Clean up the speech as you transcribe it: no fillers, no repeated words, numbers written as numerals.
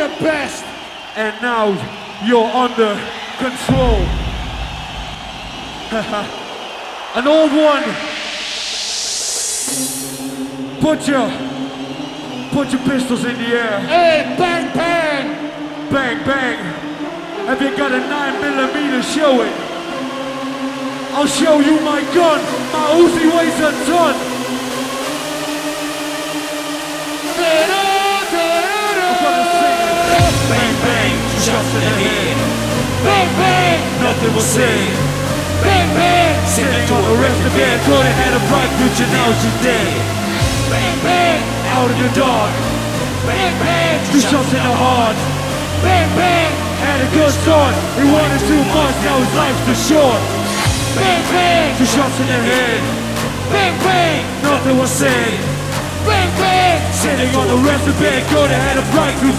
the best. And now you're under control. An old one. Put your pistols in the air. Hey, bang, bang. Bang, bang. Have you got a 9mm? Show it. I'll show you my gun. My Uzi weighs a ton. I'm gonna sing it. Bang, bang, shots in the head. Bang, bang. Nothing was said. Bang, bang. Sitting on the rest of it. Could have had a bright future, now she's dead. Bang, bang. Out in the dark. Bang, bang. 2 shots in the heart. Bang, bang. Had a good start. He wanted too much, now his life's too short. Bang, bang. 2 shots in the head. Bang, bang. Nothing was said. Bang, bang. Sitting on the rest of it. Could have had a bright future.